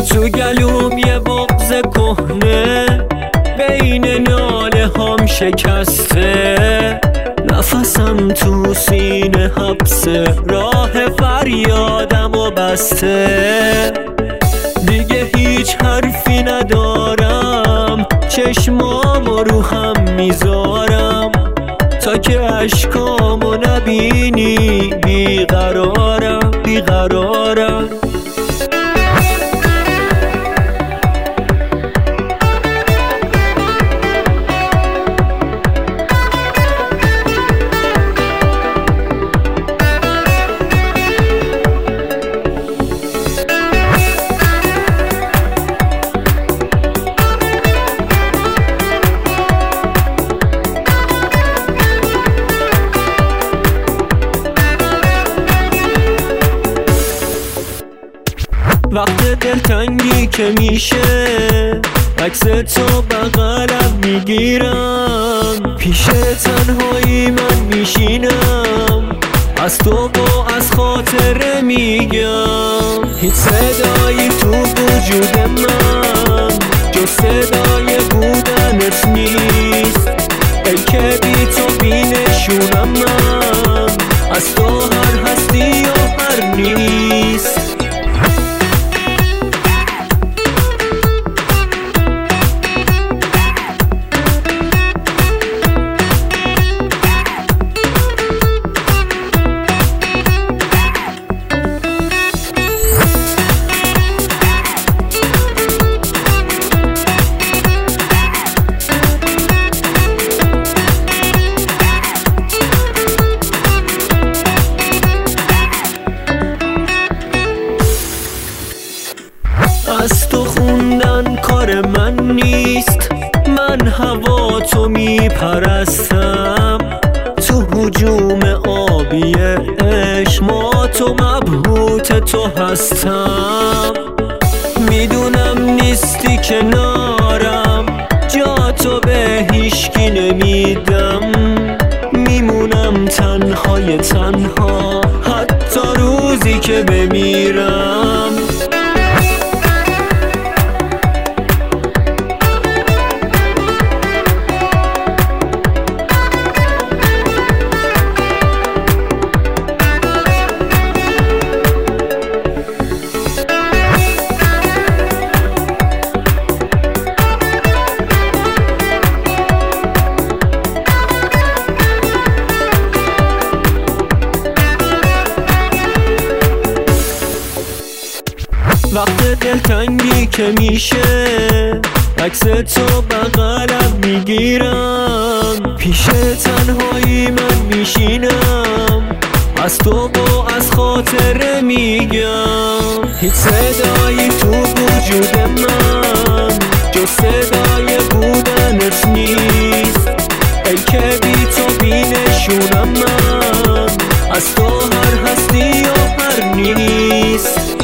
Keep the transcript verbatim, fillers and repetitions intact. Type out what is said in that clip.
تو گلوم یه بغض کهنه، بین ناله هم شکسته، نفسم تو سینه حبسه، راه فریادم و بسته. دیگه هیچ حرفی ندارم، چشمامو رو هم میذارم، تا که اشکامو نبینی بیقرارم بیقرارم. وقت دلتنگی که میشه، عکس تو بغلم میگیرم، پیش تنهایی من میشینم، از تو و از خاطره میگم. هیچ صدایی تو وجود من جز صدای بودنت نیست، ای که بی تو بینشونم من، از تو هر هستی و هر نیست. از تو خوندن کار من نیست، من هوا تو میپرستم، تو هجوم آبی عشق ما تو مبهوت تو هستم. میدونم نیستی کنارم، جا تو به هیچکی نمیدم، میمونم تنهای تنها حتی روزی که بمیرم. وقت دلتنگی که میشه، عکس تو بغلم میگیرم، پیش تنهایی من میشینم، از تو و از خاطره میگم. هیچ صدایی تو وجود من جز صدای بودنت نیست، ای که بی تو بینشونم من، از تو هر هستی و هر نیست.